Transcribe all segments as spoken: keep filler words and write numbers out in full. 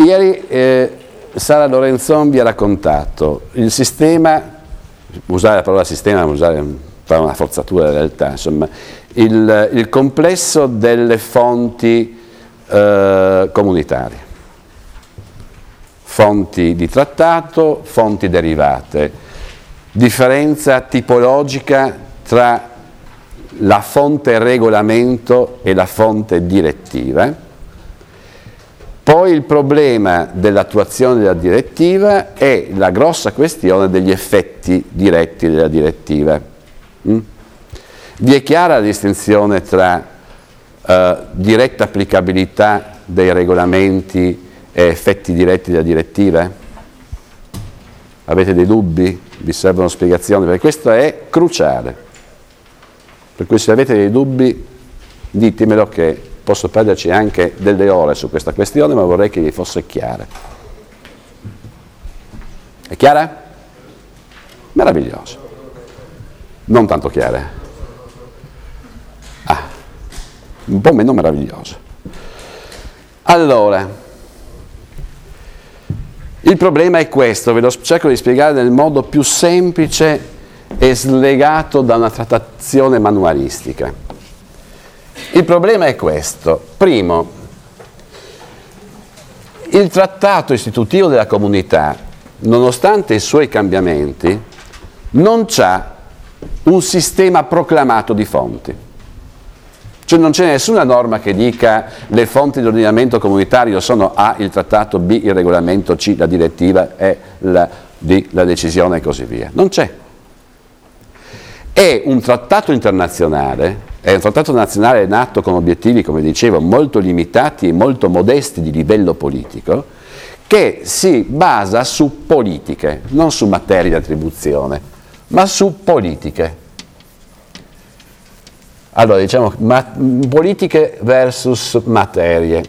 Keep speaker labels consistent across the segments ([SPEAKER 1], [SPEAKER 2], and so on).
[SPEAKER 1] Ieri eh, Sara Lorenzon vi ha raccontato il sistema, usare la parola sistema, usare una forzatura della realtà, insomma, il, il complesso delle fonti eh, comunitarie, fonti di trattato, fonti derivate, differenza tipologica tra la fonte regolamento e la fonte direttiva. Poi il problema dell'attuazione della direttiva e la grossa questione degli effetti diretti della direttiva. Mm? Vi è chiara la distinzione tra eh, diretta applicabilità dei regolamenti e effetti diretti della direttiva? Avete dei dubbi? Vi servono spiegazioni? Perché questo è cruciale. Per cui se avete dei dubbi ditemelo, che posso perderci anche delle ore su questa questione, ma vorrei che vi fosse chiara. È chiara? Meraviglioso. Non tanto chiara. Ah, un po' meno meraviglioso. Allora, il problema è questo, ve lo cerco di spiegare nel modo più semplice e slegato da una trattazione manualistica. Il problema è questo. Primo, il trattato istitutivo della comunità, nonostante i suoi cambiamenti, non c'ha un sistema proclamato di fonti. Cioè non c'è nessuna norma che dica le fonti dell'ordinamento comunitario sono A il trattato, B il regolamento, C la direttiva, E la, D la decisione e così via. Non c'è. È un trattato internazionale, è un trattato nazionale nato con obiettivi, come dicevo, molto limitati e molto modesti di livello politico, che si basa su politiche, non su materie di attribuzione, ma su politiche. Allora, diciamo, ma, politiche versus materie.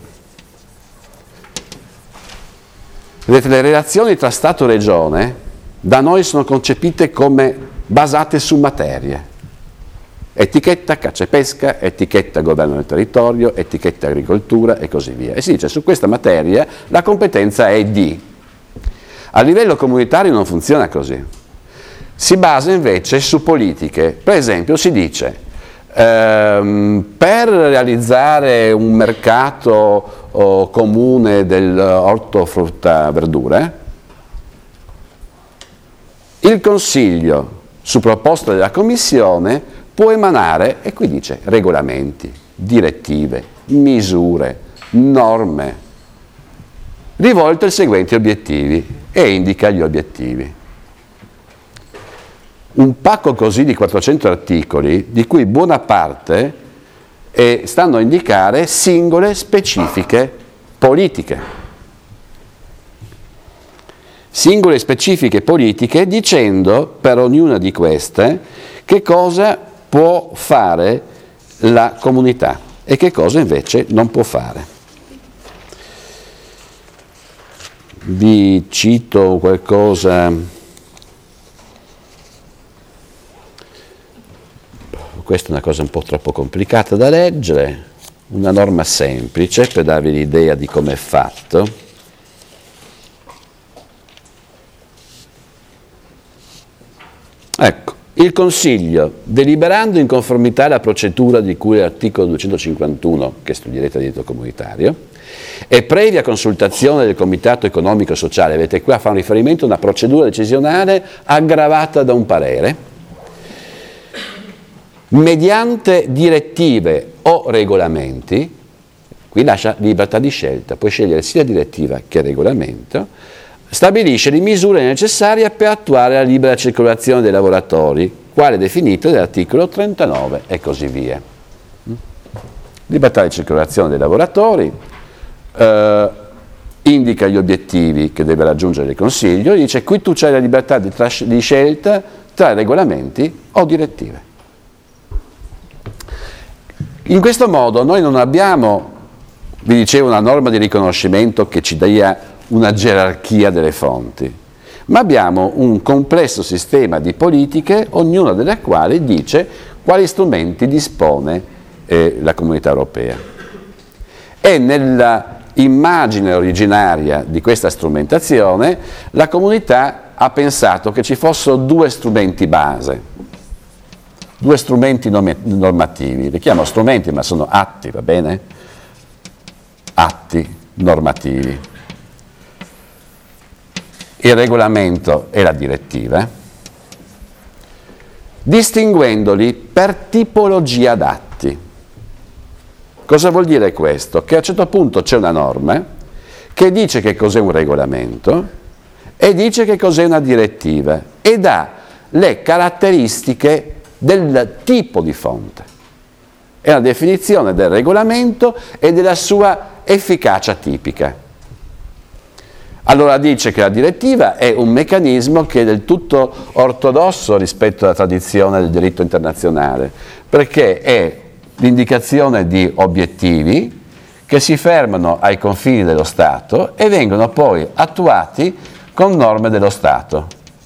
[SPEAKER 1] Vedete, le relazioni tra Stato e Regione da noi sono concepite come basate su materie. Etichetta caccia e pesca, etichetta governo del territorio, etichetta agricoltura e così via. E si dice su questa materia la competenza è di. A livello comunitario non funziona così. Si basa invece su politiche. Per esempio si dice ehm, per realizzare un mercato oh, comune dell'orto frutta verdure, il Consiglio, su proposta della Commissione, può emanare, e qui dice, regolamenti, direttive, misure, norme, rivolte ai seguenti obiettivi, e indica gli obiettivi. Un pacco così di quattrocento articoli, di cui buona parte eh, stanno a indicare singole specifiche politiche. Singole specifiche politiche, dicendo per ognuna di queste che cosa può fare la comunità e che cosa invece non può fare. Vi cito qualcosa, questa è una cosa un po' troppo complicata da leggere, una norma semplice per darvi l'idea di come è fatto. Ecco, il Consiglio, deliberando in conformità alla procedura di cui l'articolo duecentocinquantuno, che studierete a diritto comunitario, e previa consultazione del Comitato Economico e Sociale, vedete qua fa un riferimento a una procedura decisionale aggravata da un parere, mediante direttive o regolamenti, qui lascia libertà di scelta, puoi scegliere sia direttiva che regolamento, stabilisce le misure necessarie per attuare la libera circolazione dei lavoratori, quale definito dall'articolo trentanove e così via. Libertà di circolazione dei lavoratori, eh, indica gli obiettivi che deve raggiungere il Consiglio, dice qui tu c'hai la libertà di, tras- di scelta tra regolamenti o direttive. In questo modo noi non abbiamo, vi dicevo, una norma di riconoscimento che ci dia una gerarchia delle fonti, ma abbiamo un complesso sistema di politiche, ognuna delle quali dice quali strumenti dispone eh, la Comunità Europea. E nella immagine originaria di questa strumentazione, la comunità ha pensato che ci fossero due strumenti base, due strumenti normativi. Li chiamo strumenti, ma sono atti, va bene? Atti normativi. Il regolamento e la direttiva, distinguendoli per tipologia d'atti. Cosa vuol dire questo? Che a un certo punto c'è una norma che dice che cos'è un regolamento e dice che cos'è una direttiva e dà le caratteristiche del tipo di fonte. È la definizione del regolamento e della sua efficacia tipica. Allora dice che la direttiva è un meccanismo che è del tutto ortodosso rispetto alla tradizione del diritto internazionale, perché è l'indicazione di obiettivi che si fermano ai confini dello Stato e vengono poi attuati con norme dello Stato.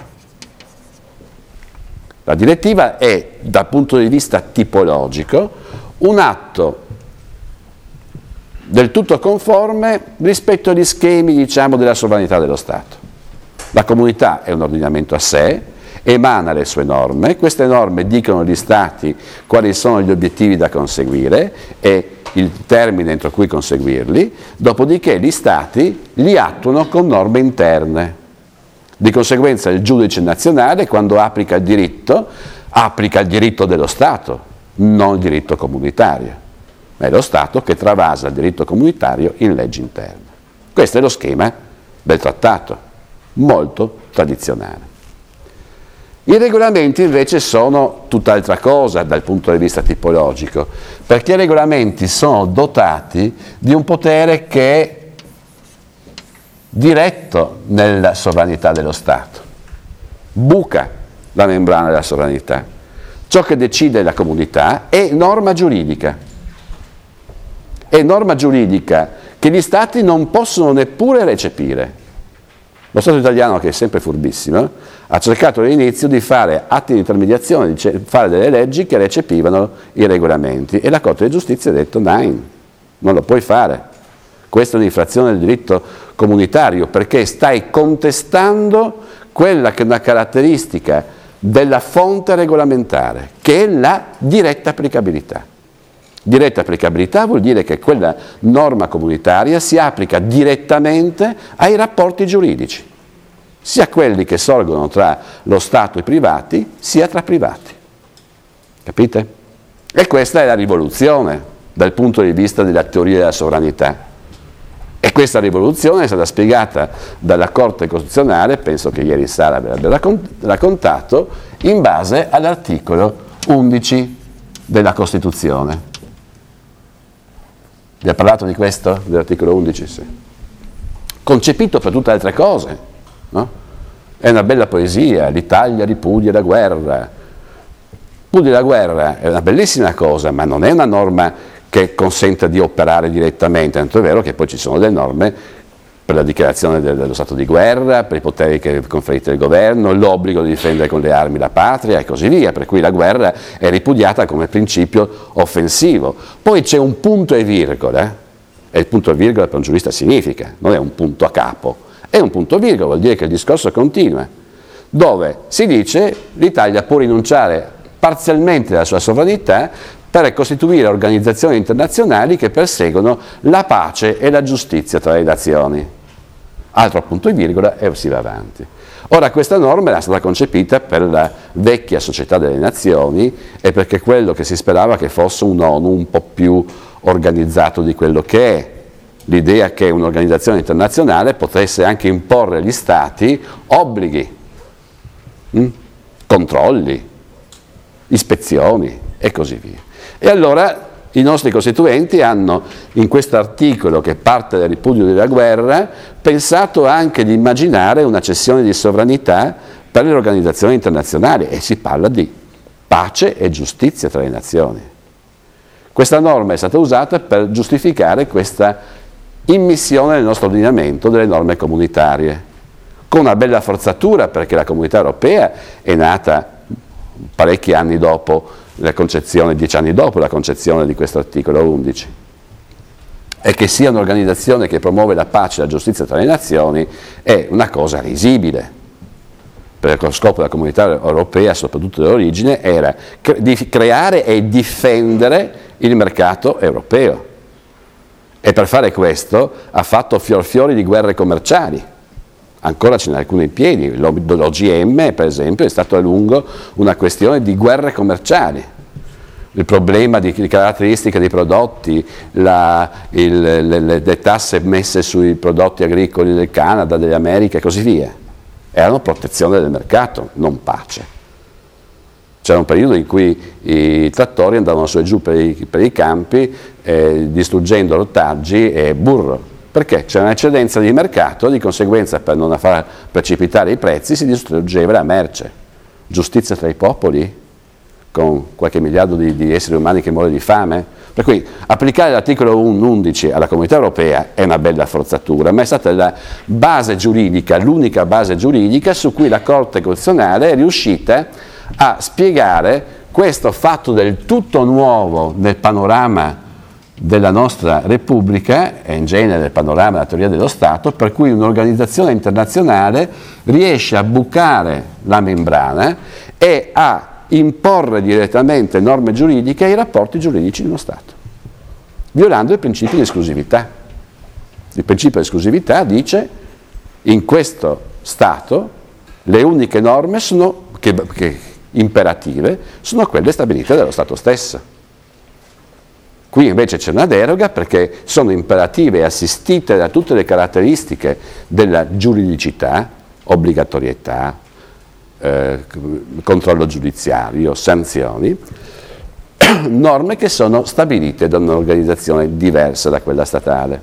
[SPEAKER 1] La direttiva è, dal punto di vista tipologico, un atto del tutto conforme rispetto agli schemi, diciamo, della sovranità dello Stato. La comunità è un ordinamento a sé, emana le sue norme, queste norme dicono agli Stati quali sono gli obiettivi da conseguire e il termine entro cui conseguirli, dopodiché gli Stati li attuano con norme interne. Di conseguenza il giudice nazionale, quando applica il diritto, applica il diritto dello Stato, non il diritto comunitario. Ma è lo Stato che travasa il diritto comunitario in legge interna. Questo è lo schema del trattato, molto tradizionale. I regolamenti invece sono tutt'altra cosa dal punto di vista tipologico, perché i regolamenti sono dotati di un potere che è diretto nella sovranità dello Stato, buca la membrana della sovranità. Ciò che decide la comunità è norma giuridica. È norma giuridica che gli Stati non possono neppure recepire. Lo Stato italiano, che è sempre furbissimo, ha cercato all'inizio di fare atti di intermediazione, di fare delle leggi che recepivano i regolamenti e la Corte di Giustizia ha detto nein, non lo puoi fare. Questa è un'infrazione del diritto comunitario perché stai contestando quella che è una caratteristica della fonte regolamentare, che è la diretta applicabilità. Diretta applicabilità vuol dire che quella norma comunitaria si applica direttamente ai rapporti giuridici, sia quelli che sorgono tra lo Stato e i privati, sia tra privati. Capite? E questa è la rivoluzione dal punto di vista della teoria della sovranità. E questa rivoluzione è stata spiegata dalla Corte Costituzionale, penso che ieri Sara ve l'abbia raccontato, in base all'articolo undici della Costituzione. Vi ha parlato di questo, dell'articolo undici? Sì. Concepito per tutte altre cose, no? È una bella poesia, l'Italia ripudia la guerra. Ripudia la guerra è una bellissima cosa, ma non è una norma che consenta di operare direttamente, tanto è vero che poi ci sono delle norme per la dichiarazione dello stato di guerra, per i poteri che conferiti dal governo, l'obbligo di difendere con le armi la patria e così via, per cui la guerra è ripudiata come principio offensivo. Poi c'è un punto e virgola, e il punto e virgola per un giurista significa, non è un punto a capo, è un punto e virgola, vuol dire che il discorso continua, dove si dice l'Italia può rinunciare parzialmente alla sua sovranità per costituire organizzazioni internazionali che perseguono la pace e la giustizia tra le nazioni. Altro punto e virgola e si va avanti. Ora questa norma era stata concepita per la vecchia società delle nazioni e perché quello che si sperava che fosse un ONU un po' più organizzato di quello che è. L'idea che un'organizzazione internazionale potesse anche imporre agli Stati obblighi, mh? controlli, ispezioni e così via. E allora i nostri costituenti hanno, in questo articolo che parte dal ripudio della guerra, pensato anche di immaginare una cessione di sovranità per le organizzazioni internazionali e si parla di pace e giustizia tra le nazioni. Questa norma è stata usata per giustificare questa immissione nel nostro ordinamento delle norme comunitarie, con una bella forzatura perché la Comunità Europea è nata parecchi anni dopo la concezione, dieci anni dopo la concezione di questo articolo undici. e che sia un'organizzazione che promuove la pace e la giustizia tra le nazioni è una cosa risibile, perché lo scopo della comunità europea, soprattutto dell'origine, era cre- di creare e difendere il mercato europeo, e per fare questo ha fatto fior fiori di guerre commerciali. Ancora ce n'è alcune in piedi. L'O G M, per esempio, è stato a lungo una questione di guerre commerciali. Il problema di, di caratteristiche dei prodotti, la, il, le, le, le tasse messe sui prodotti agricoli del Canada, delle Americhe e così via, erano protezione del mercato, non pace. C'era un periodo in cui i trattori andavano su e giù per i, per i campi eh, distruggendo ortaggi e burro. Perché? C'era un'eccedenza di mercato, di conseguenza per non far precipitare i prezzi si distruggeva la merce. Giustizia tra i popoli, con qualche miliardo di, di esseri umani che muore di fame? Per cui applicare l'articolo undici alla Comunità Europea è una bella forzatura, ma è stata la base giuridica, l'unica base giuridica su cui la Corte Costituzionale è riuscita a spiegare questo fatto del tutto nuovo nel panorama della nostra Repubblica e in genere nel panorama della teoria dello Stato, per cui un'organizzazione internazionale riesce a bucare la membrana e a imporre direttamente norme giuridiche ai rapporti giuridici di uno Stato, violando il principio di esclusività. Il principio di esclusività dice: in questo Stato le uniche norme sono, che, che imperative sono quelle stabilite dallo Stato stesso. Qui invece c'è una deroga perché sono imperative e assistite da tutte le caratteristiche della giuridicità, obbligatorietà, eh, controllo giudiziario, sanzioni, norme che sono stabilite da un'organizzazione diversa da quella statale.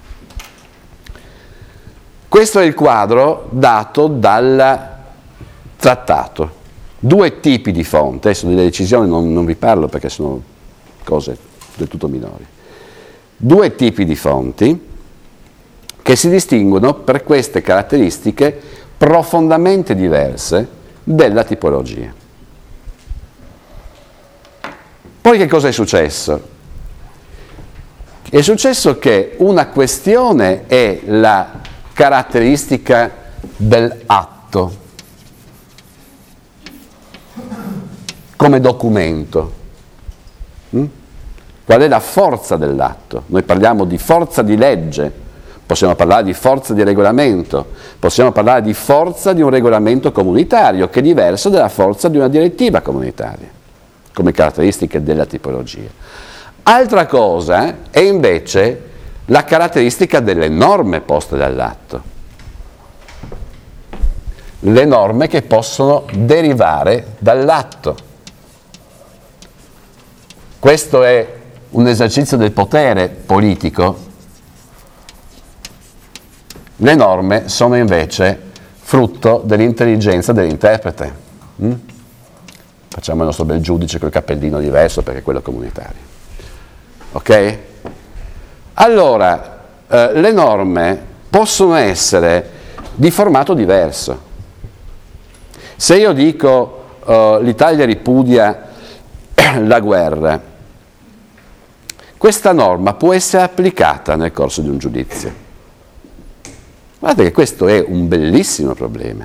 [SPEAKER 1] Questo è il quadro dato dal trattato. Due tipi di fonte, adesso delle decisioni non, non vi parlo perché sono cose del tutto minori. Due tipi di fonti che si distinguono per queste caratteristiche profondamente diverse della tipologia. Poi che cosa è successo? È successo che una questione è la caratteristica dell'atto come documento. Mm? Qual è la forza dell'atto? Noi parliamo di forza di legge, possiamo parlare di forza di regolamento, possiamo parlare di forza di un regolamento comunitario che è diverso dalla forza di una direttiva comunitaria, come caratteristiche della tipologia. Altra cosa è invece la caratteristica delle norme poste dall'atto, le norme che possono derivare dall'atto. Questo è un esercizio del potere politico. Le norme sono invece frutto dell'intelligenza dell'interprete. Mm? Facciamo il nostro bel giudice col cappellino diverso perché è quello comunitario. Ok? Allora, eh, le norme possono essere di formato diverso. Se io dico eh, l'Italia ripudia la guerra, questa norma può essere applicata nel corso di un giudizio. Guardate che questo è un bellissimo problema.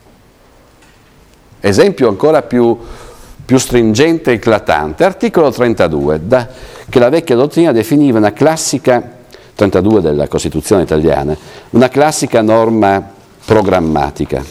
[SPEAKER 1] Esempio ancora più, più stringente e eclatante, articolo trentadue, da, che la vecchia dottrina definiva una classica, trentadue della Costituzione italiana, una classica norma programmatica.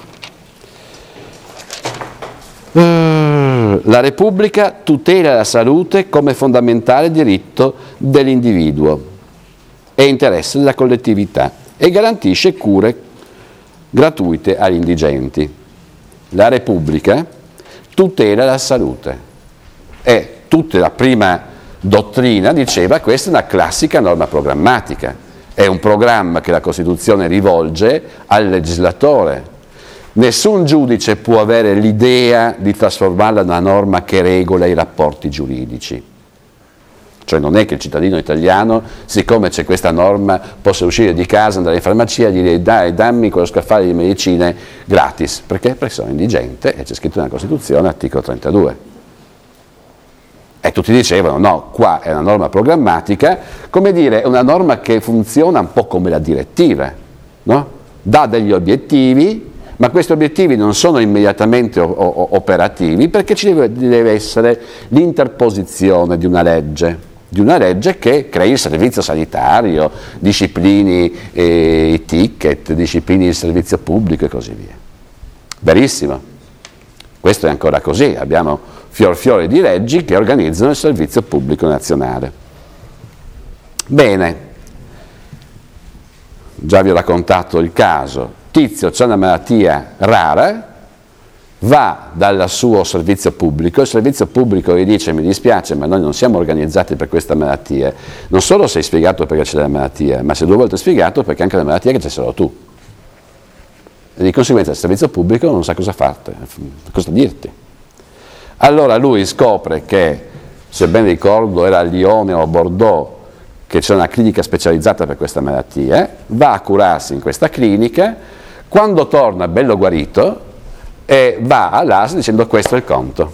[SPEAKER 1] La Repubblica tutela la salute come fondamentale diritto dell'individuo e interesse della collettività e garantisce cure gratuite agli indigenti. La Repubblica tutela la salute e tutta la prima dottrina diceva: questa è una classica norma programmatica, è un programma che la Costituzione rivolge al legislatore. Nessun giudice può avere l'idea di trasformarla in una norma che regola i rapporti giuridici. Cioè non è che il cittadino italiano, siccome c'è questa norma, possa uscire di casa, andare in farmacia e dire: dai, dammi quello scaffale di medicine gratis. Perché? Perché sono indigente e c'è scritto nella Costituzione, articolo trentadue. E tutti dicevano, no, qua è una norma programmatica, come dire, è una norma che funziona un po' come la direttiva, no? Dà degli obiettivi, ma questi obiettivi non sono immediatamente o- o- operativi perché ci deve, deve essere l'interposizione di una legge, di una legge che crei il servizio sanitario, disciplini eh, i ticket, disciplini il servizio pubblico e così via. Verissimo. Questo è ancora così, abbiamo fior fiore di leggi che organizzano il servizio pubblico nazionale. Bene, già vi ho raccontato il caso, Tizio c'è una malattia rara, va dal suo servizio pubblico, il servizio pubblico gli dice mi dispiace ma noi non siamo organizzati per questa malattia, non solo sei spiegato perché c'è la malattia, ma sei due volte spiegato perché anche la malattia che c'è solo tu. E di conseguenza il servizio pubblico non sa cosa farti, cosa dirti. Allora lui scopre che, se ben ricordo era a Lione o a Bordeaux, che c'è una clinica specializzata per questa malattia, va a curarsi in questa clinica, quando torna bello guarito e va all'A S L dicendo questo è il conto.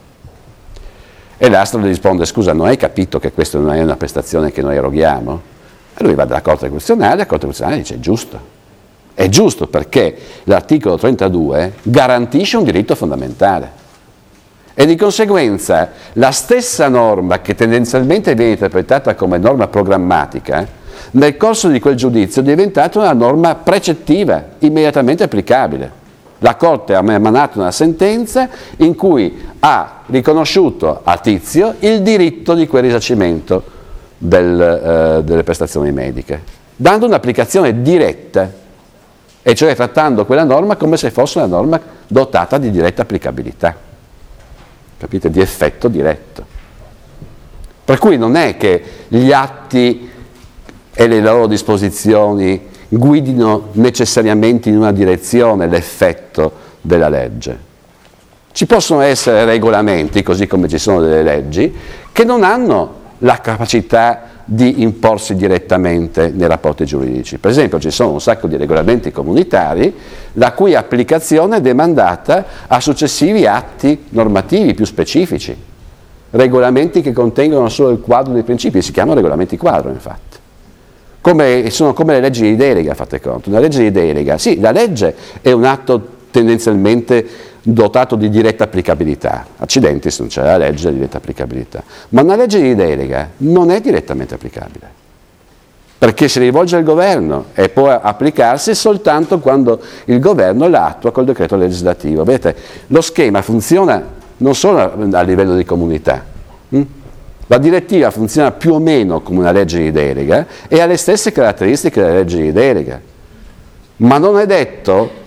[SPEAKER 1] E l'A S L gli risponde scusa non hai capito che questa non è una prestazione che noi eroghiamo? E lui va dalla Corte Costituzionale, la Corte Costituzionale dice è giusto. È giusto perché l'articolo trentadue garantisce un diritto fondamentale e di conseguenza la stessa norma che tendenzialmente viene interpretata come norma programmatica nel corso di quel giudizio è diventata una norma precettiva, immediatamente applicabile. La Corte ha emanato una sentenza in cui ha riconosciuto a Tizio il diritto di quel risarcimento del, eh, delle prestazioni mediche, dando un'applicazione diretta, e cioè trattando quella norma come se fosse una norma dotata di diretta applicabilità, capite? Di effetto diretto. Per cui non è che gli atti e le loro disposizioni guidino necessariamente in una direzione l'effetto della legge. Ci possono essere regolamenti, così come ci sono delle leggi, che non hanno la capacità di imporsi direttamente nei rapporti giuridici. Per esempio ci sono un sacco di regolamenti comunitari la cui applicazione è demandata a successivi atti normativi più specifici, regolamenti che contengono solo il quadro dei principi, si chiamano regolamenti quadro infatti. Come, sono come le leggi di delega, fate conto. Una legge di delega, sì, la legge è un atto tendenzialmente dotato di diretta applicabilità, accidenti se non c'è la legge di diretta applicabilità, ma una legge di delega non è direttamente applicabile, perché si rivolge al governo e può applicarsi soltanto quando il governo la attua col decreto legislativo. Vedete, lo schema funziona non solo a livello di comunità, hm? La direttiva funziona più o meno come una legge di delega e ha le stesse caratteristiche della legge di delega, ma non è detto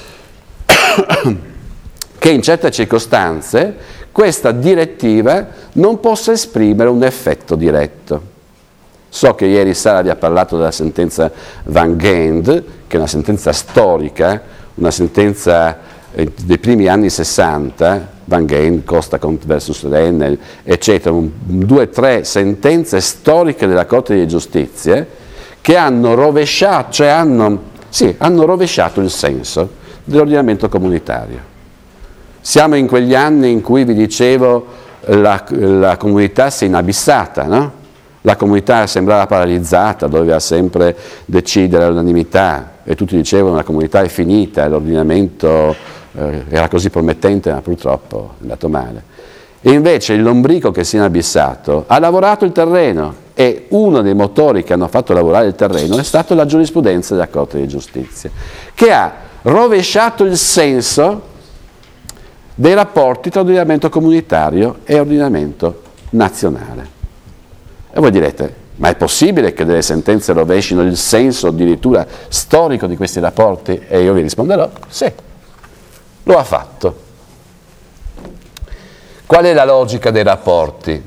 [SPEAKER 1] che in certe circostanze questa direttiva non possa esprimere un effetto diretto. So che ieri Sara vi ha parlato della sentenza Van Ghent, che è una sentenza storica, una sentenza eh, dei primi anni sessanta, Van Ghent, Costa versus Renner, eccetera, un, due o tre sentenze storiche della Corte di Giustizia che hanno rovesciato, cioè hanno, sì, hanno rovesciato il senso dell'ordinamento comunitario. Siamo in quegli anni in cui vi dicevo la, la comunità si è inabissata, no? La comunità sembrava paralizzata, doveva sempre decidere all'unanimità e tutti dicevano la comunità è finita, l'ordinamento eh, era così promettente ma purtroppo è andato male. E invece il lombrico che si è inabissato ha lavorato il terreno e uno dei motori che hanno fatto lavorare il terreno è stato la giurisprudenza della Corte di Giustizia, che ha rovesciato il senso dei rapporti tra ordinamento comunitario e ordinamento nazionale. E voi direte, ma è possibile che delle sentenze rovescino il senso addirittura storico di questi rapporti? E io vi risponderò, sì, lo ha fatto. Qual è la logica dei rapporti?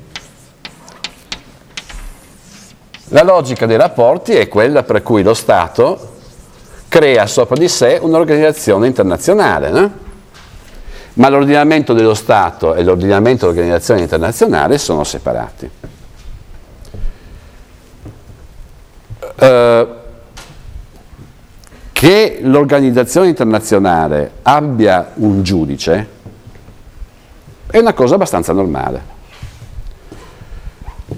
[SPEAKER 1] La logica dei rapporti è quella per cui lo Stato crea sopra di sé un'organizzazione internazionale, no? Ma l'ordinamento dello Stato e l'ordinamento dell'organizzazione internazionale sono separati. Eh, che l'organizzazione internazionale abbia un giudice è una cosa abbastanza normale.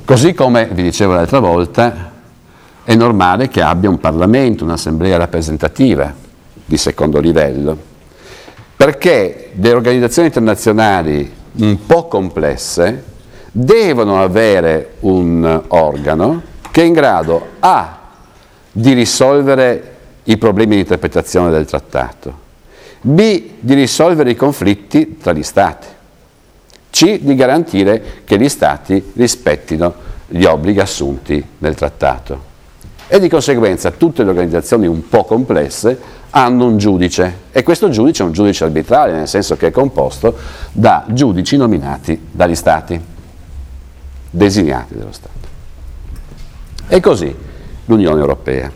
[SPEAKER 1] Così come, vi dicevo l'altra volta, è normale che abbia un Parlamento, un'assemblea rappresentativa di secondo livello, perché le organizzazioni internazionali un po' complesse devono avere un organo che è in grado A di risolvere i problemi di interpretazione del trattato, B di risolvere i conflitti tra gli Stati, C di garantire che gli Stati rispettino gli obblighi assunti nel trattato. E di conseguenza tutte le organizzazioni un po' complesse hanno un giudice, e questo giudice è un giudice arbitrale, nel senso che è composto da giudici nominati dagli Stati, designati dallo Stato. E così l'Unione Europea.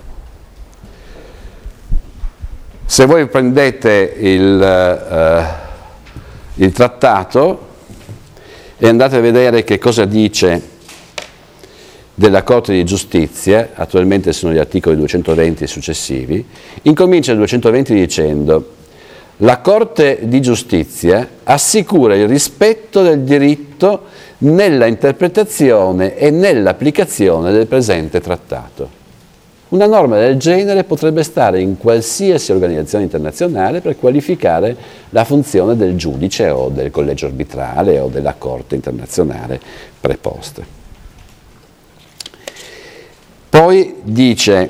[SPEAKER 1] Se voi prendete il, uh, il trattato e andate a vedere che cosa dice della Corte di Giustizia, attualmente sono gli articoli duecentoventi e successivi, incomincia il duecentoventi dicendo: la Corte di Giustizia assicura il rispetto del diritto nella interpretazione e nell'applicazione del presente trattato. Una norma del genere potrebbe stare in qualsiasi organizzazione internazionale per qualificare la funzione del giudice o del collegio arbitrale o della Corte internazionale preposte. Poi dice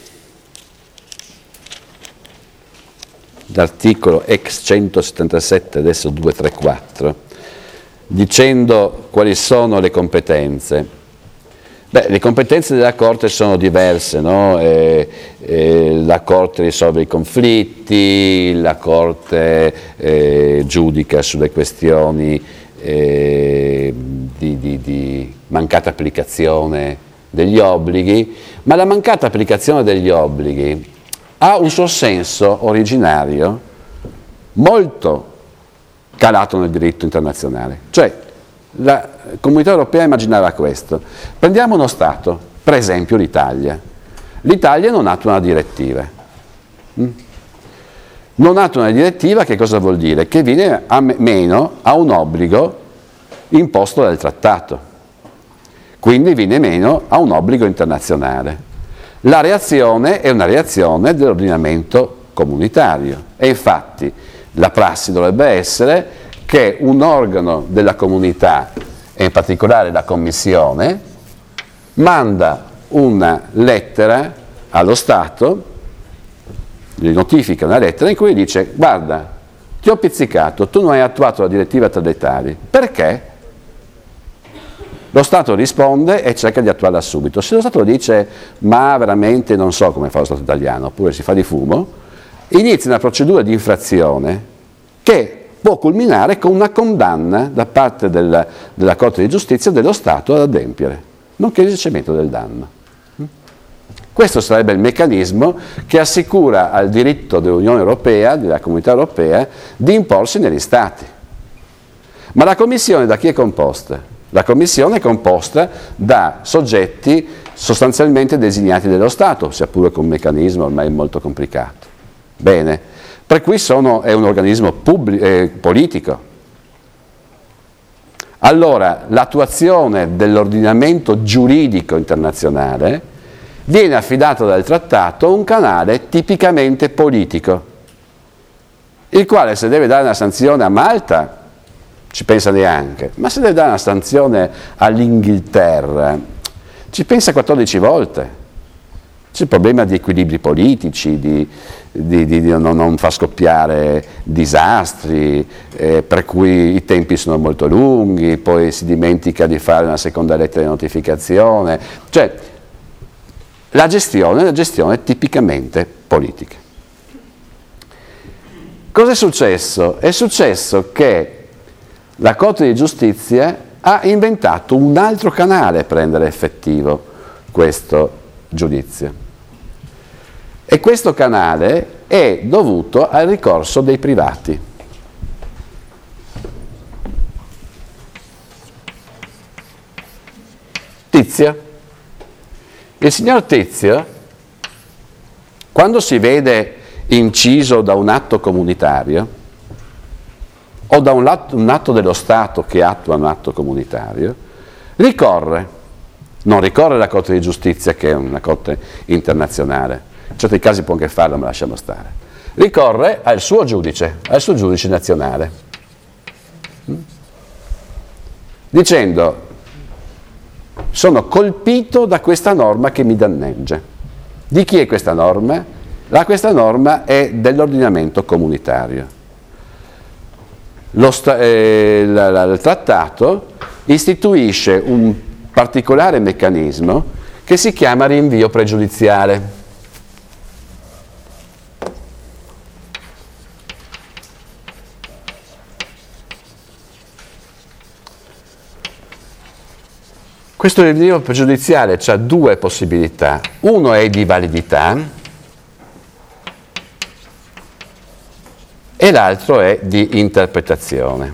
[SPEAKER 1] l'articolo ex centosettantasette, adesso duecentotrentaquattro, dicendo quali sono le competenze. Beh, le competenze della Corte sono diverse, no? Eh, eh, la Corte risolve i conflitti, la Corte eh, giudica sulle questioni eh, di, di, di mancata applicazione degli obblighi, ma la mancata applicazione degli obblighi ha un suo senso originario molto calato nel diritto internazionale. Cioè, la Comunità Europea immaginava questo. Prendiamo uno Stato, per esempio l'Italia. L'Italia non attua una direttiva. Non attua una direttiva, che cosa vuol dire? Che viene a meno a un obbligo imposto dal trattato. Quindi viene meno a un obbligo internazionale. La reazione è una reazione dell'ordinamento comunitario e infatti la prassi dovrebbe essere che un organo della comunità, e in particolare la Commissione, manda una lettera allo Stato, gli notifica una lettera in cui dice: guarda, ti ho pizzicato, tu non hai attuato la direttiva tra dei tali, perché? Lo Stato risponde e cerca di attuarla subito. Se lo Stato dice: ma veramente non so come fa lo Stato italiano, oppure si fa di fumo, inizia una procedura di infrazione che può culminare con una condanna da parte del, della Corte di Giustizia dello Stato ad adempiere, nonché il risarcimento del danno. Questo sarebbe il meccanismo che assicura al diritto dell'Unione Europea, della Comunità Europea, di imporsi negli Stati. Ma la Commissione da chi è composta? La Commissione è composta da soggetti sostanzialmente designati dallo Stato, sia pure con un meccanismo ormai molto complicato. Bene, per cui sono, è un organismo pubblico, eh, politico. Allora, l'attuazione dell'ordinamento giuridico internazionale viene affidata dal trattato a un canale tipicamente politico, il quale, se deve dare una sanzione a Malta, ci pensa neanche, ma se deve dare una sanzione all'Inghilterra, ci pensa quattordici volte. C'è il problema di equilibri politici, di, di, di, di non, non far scoppiare disastri, eh, per cui i tempi sono molto lunghi, poi si dimentica di fare una seconda lettera di notificazione. Cioè, la gestione, la gestione è tipicamente politica. Cosa è successo? È successo che la Corte di Giustizia ha inventato un altro canale per rendere effettivo questo giudizio. E questo canale è dovuto al ricorso dei privati. Tizio. Il signor Tizio, quando si vede inciso da un atto comunitario, o da un atto, un atto dello Stato che attua un atto comunitario, ricorre Non ricorre alla Corte di Giustizia, che è una Corte internazionale. In certi casi può anche farlo, ma lasciamo stare. Ricorre al suo giudice, al suo giudice nazionale, dicendo: sono colpito da questa norma che mi danneggia. Di chi è questa norma? La, questa norma è dell'ordinamento comunitario. Lo sta, eh, la, la, il trattato istituisce un particolare meccanismo che si chiama rinvio pregiudiziale. Questo rinvio pregiudiziale ha due possibilità. Uno è di validità e l'altro è di interpretazione.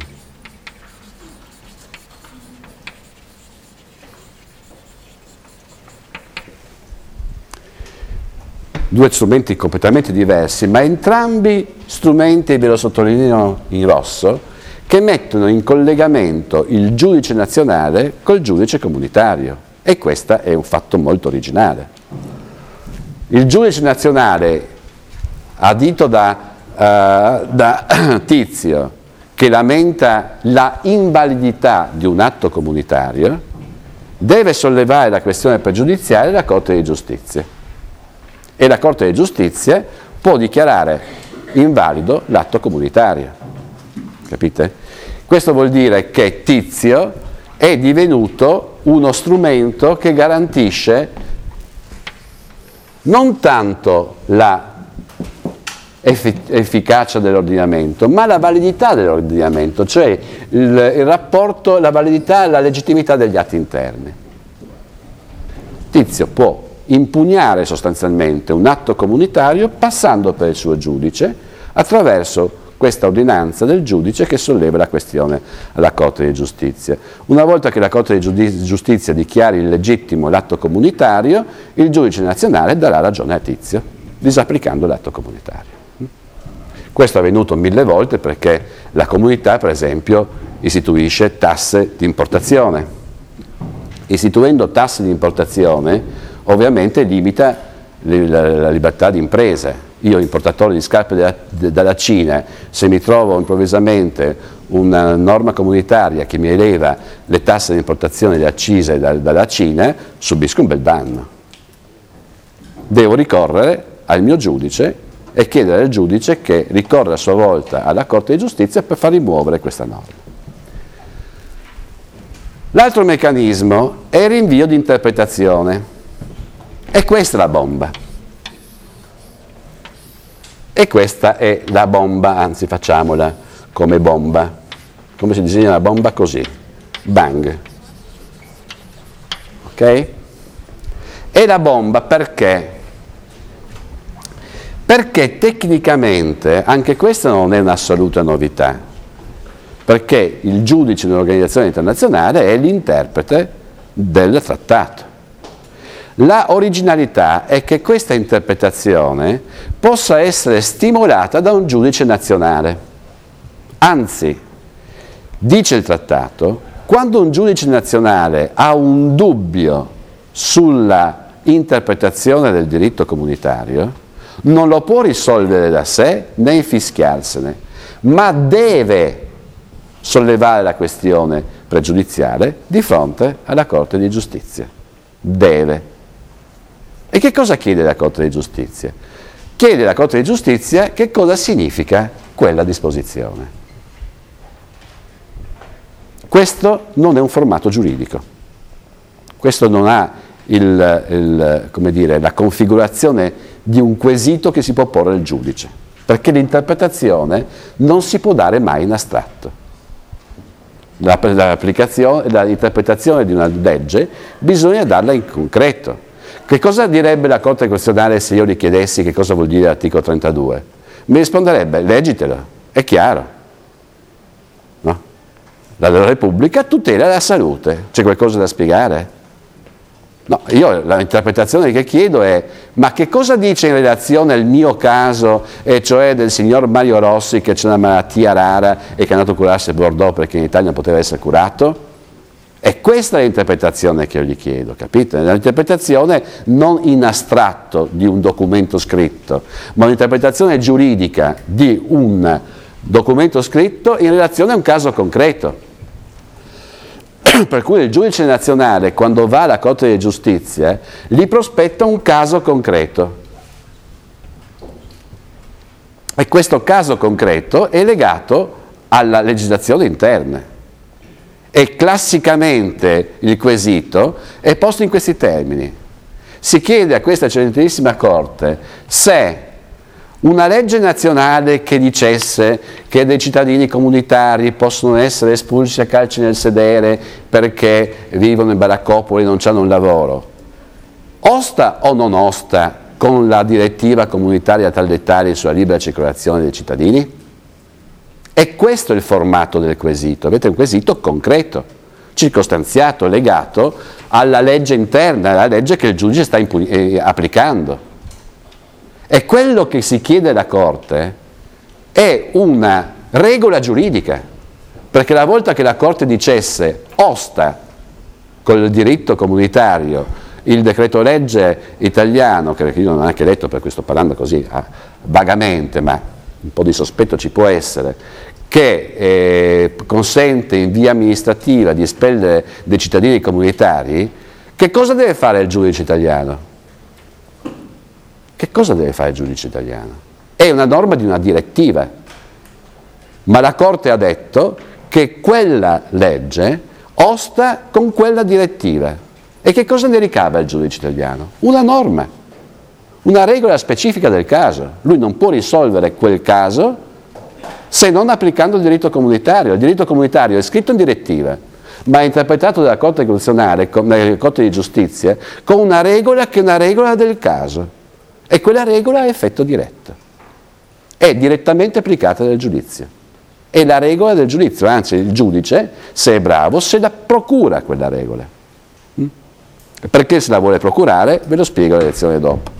[SPEAKER 1] Due strumenti completamente diversi, ma entrambi strumenti, ve lo sottolineo in rosso, che mettono in collegamento il giudice nazionale col giudice comunitario, e questo è un fatto molto originale. Il giudice nazionale, adito da, uh, da Tizio, che lamenta la invalidità di un atto comunitario, deve sollevare la questione pregiudiziale alla Corte di Giustizia, e la Corte di Giustizia può dichiarare invalido l'atto comunitario. Capite? Questo vuol dire che Tizio è divenuto uno strumento che garantisce non tanto la effic- efficacia dell'ordinamento, ma la validità dell'ordinamento, cioè il, il rapporto, la validità e la legittimità degli atti interni. Tizio può impugnare sostanzialmente un atto comunitario passando per il suo giudice attraverso questa ordinanza del giudice che solleva la questione alla Corte di Giustizia. Una volta che la Corte di Giustizia dichiari illegittimo l'atto comunitario, il giudice nazionale darà ragione a Tizio, disapplicando l'atto comunitario. Questo è avvenuto mille volte perché la comunità, per esempio, istituisce tasse di importazione. Istituendo tasse di importazione, ovviamente limita la libertà di imprese. Io, importatore di scarpe della, de, dalla Cina, se mi trovo improvvisamente una norma comunitaria che mi eleva le tasse di importazione e le accise da, dalla Cina, subisco un bel danno. Devo ricorrere al mio giudice e chiedere al giudice che ricorra a sua volta alla Corte di Giustizia per far rimuovere questa norma. L'altro meccanismo è il rinvio di interpretazione, e questa è la bomba. E questa è la bomba, anzi facciamola come bomba. Come si disegna la bomba? Così. Bang. Ok? E la bomba perché? Perché tecnicamente, anche questa non è un'assoluta novità, perché il giudice dell'organizzazione internazionale è l'interprete del trattato. La originalità è che questa interpretazione possa essere stimolata da un giudice nazionale. Anzi, dice il trattato, quando un giudice nazionale ha un dubbio sulla interpretazione del diritto comunitario, non lo può risolvere da sé né infischiarsene, ma deve sollevare la questione pregiudiziale di fronte alla Corte di Giustizia. Deve. E che cosa chiede la Corte di Giustizia? Chiede alla Corte di Giustizia che cosa significa quella disposizione. Questo non è un formato giuridico, questo non ha il, il, come dire, la configurazione di un quesito che si può porre al giudice, perché l'interpretazione non si può dare mai in astratto. L'applicazione, l'interpretazione di una legge bisogna darla in concreto. Che cosa direbbe la Corte Costituzionale se io gli chiedessi che cosa vuol dire l'articolo trentadue? Mi risponderebbe: leggitelo, è chiaro. No? La Repubblica tutela la salute, c'è qualcosa da spiegare? No, io l'interpretazione che chiedo è: ma che cosa dice in relazione al mio caso, e cioè del signor Mario Rossi che c'è una malattia rara e che è andato a curarsi a Bordeaux perché in Italia non poteva essere curato? E questa è l'interpretazione che io gli chiedo, capite? L'interpretazione non in astratto di un documento scritto, ma un'interpretazione giuridica di un documento scritto in relazione a un caso concreto. Per cui il giudice nazionale, quando va alla Corte di Giustizia, gli prospetta un caso concreto. E questo caso concreto è legato alla legislazione interna. E classicamente il quesito è posto in questi termini. Si chiede a questa eccellentissima Corte se una legge nazionale che dicesse che dei cittadini comunitari possono essere espulsi a calci nel sedere perché vivono in baraccopoli e non hanno un lavoro, osta o non osta con la direttiva comunitaria tal dettagli sulla libera circolazione dei cittadini? E questo è il formato del quesito, avete un quesito concreto, circostanziato, legato alla legge interna, alla legge che il giudice sta eh, applicando. E quello che si chiede alla Corte è una regola giuridica, perché la volta che la Corte dicesse osta col diritto comunitario il decreto legge italiano, che io non ho neanche letto per cui sto parlando così ah, vagamente, ma un po' di sospetto ci può essere, che eh, consente in via amministrativa di espellere dei cittadini comunitari, che cosa deve fare il giudice italiano? Che cosa deve fare il giudice italiano? È una norma di una direttiva, ma la Corte ha detto che quella legge osta con quella direttiva. E che cosa ne ricava il giudice italiano? Una norma, una regola specifica del caso. Lui non può risolvere quel caso se non applicando il diritto comunitario. Il diritto comunitario è scritto in direttiva, ma è interpretato dalla Corte Costituzionale, nella Corte di Giustizia, con una regola che è una regola del caso. E quella regola ha effetto diretto. È direttamente applicata dal giudizio. È la regola del giudizio, anzi il giudice, se è bravo, se la procura quella regola. Perché se la vuole procurare, ve lo spiego la lezione dopo.